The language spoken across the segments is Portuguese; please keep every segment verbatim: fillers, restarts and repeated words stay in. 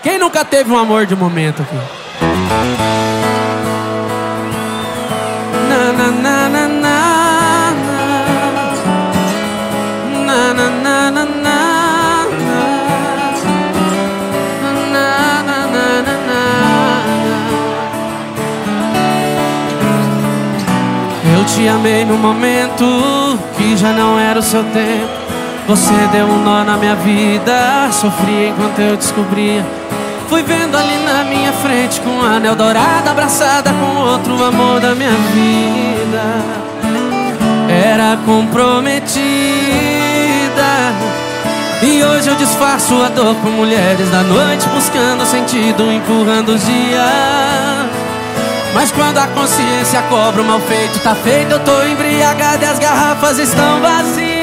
Quem nunca teve um amor de momento aqui? Na na na na na na na na na na. Eu te amei no momento que já não era o seu tempo. Você deu um nó na minha vida, sofri enquanto eu descobria. Fui vendo ali na minha frente, com um anel dourado, abraçada com outro amor da minha vida. Era comprometida, e hoje eu disfarço a dor com mulheres da noite, buscando sentido, empurrando os dias. Mas quando a consciência cobra o mal feito, tá feito, eu tô embriagado e as garrafas estão vazias.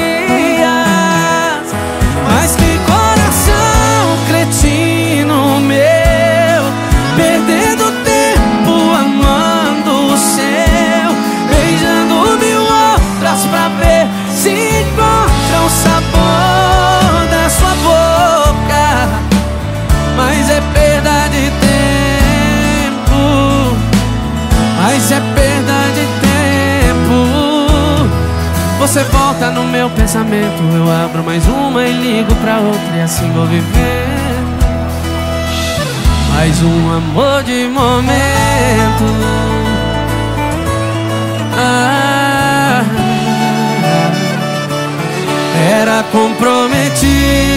Mas que coração cretino meu, perdendo tempo amando o seu, beijando mil outras pra ver se encontra o sabor da sua boca. Mas é perda de tempo, mas é perda de tempo. Você volta no meu pensamento, eu abro mais uma e ligo pra outra, e assim vou vivendo mais um amor de momento. Ah, era comprometida,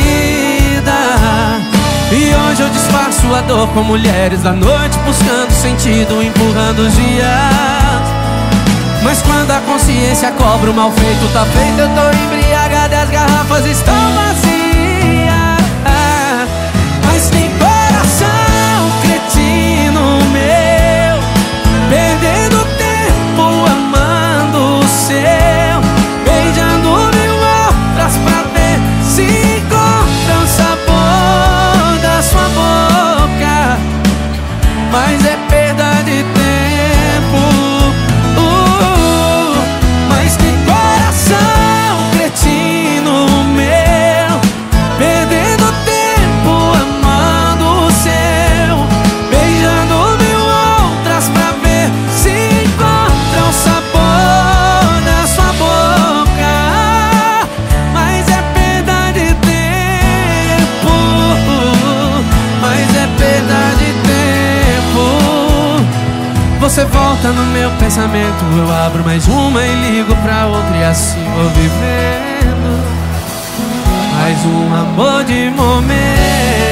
e hoje eu disfarço a dor com mulheres da noite, buscando sentido, empurrando os dias. Mas quando a consciência cobra o mal feito, tá feito, eu tô embriagado e as garrafas estão vazias. Mas tem coração cretino meu, perdendo tempo amando o seu, beijando mil outras pra ver se encontra o sabor da sua boca. Mas é perda de tempo. Você volta no meu pensamento, eu abro mais uma e ligo pra outra, e assim vou vivendo mais um amor de momento.